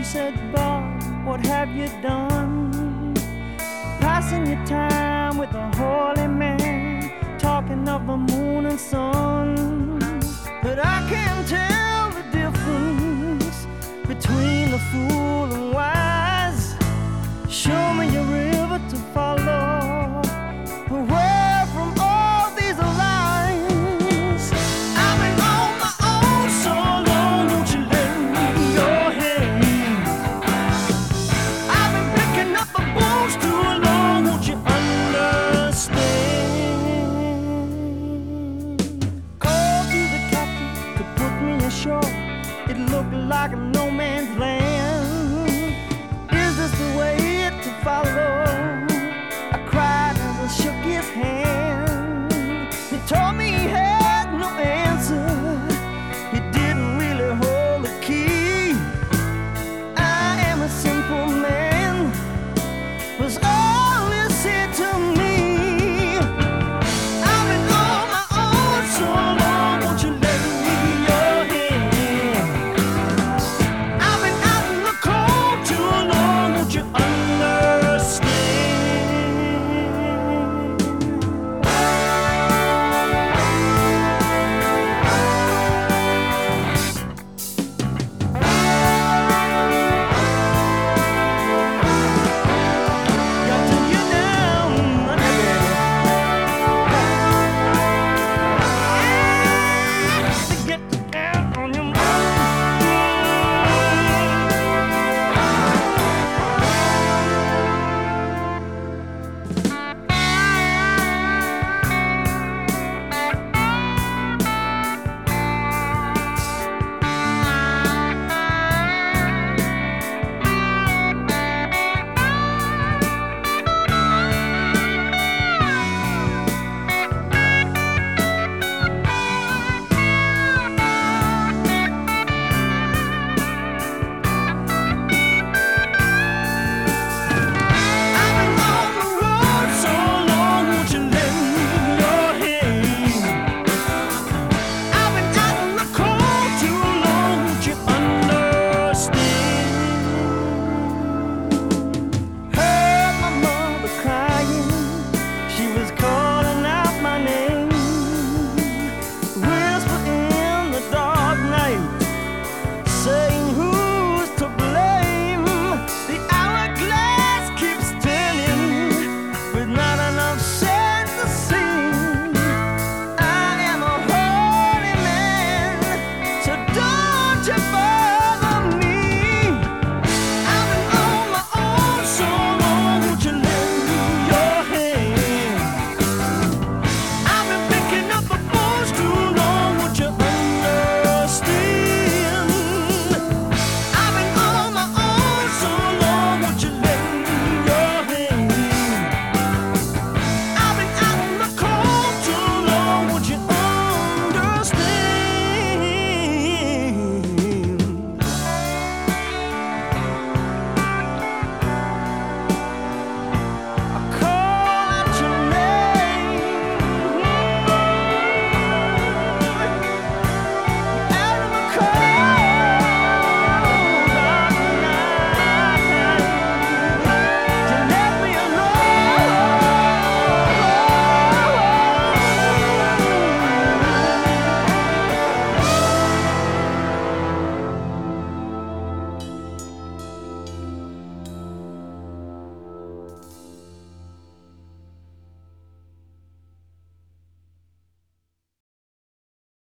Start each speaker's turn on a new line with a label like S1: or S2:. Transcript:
S1: said, Bob, what have you done? Passing your time with a holy man, talking of the moon and sun. But I can't tell the difference between the fool and wise. Show me a river to follow, away from all these lies. I've been on my own so long, won't you lend me your hand? I've been picking up the bones too long, won't you understand? Called to the captain to put me ashore. It looked like a no man's land. Is this the way to follow? I cried as I shook his hand. He told me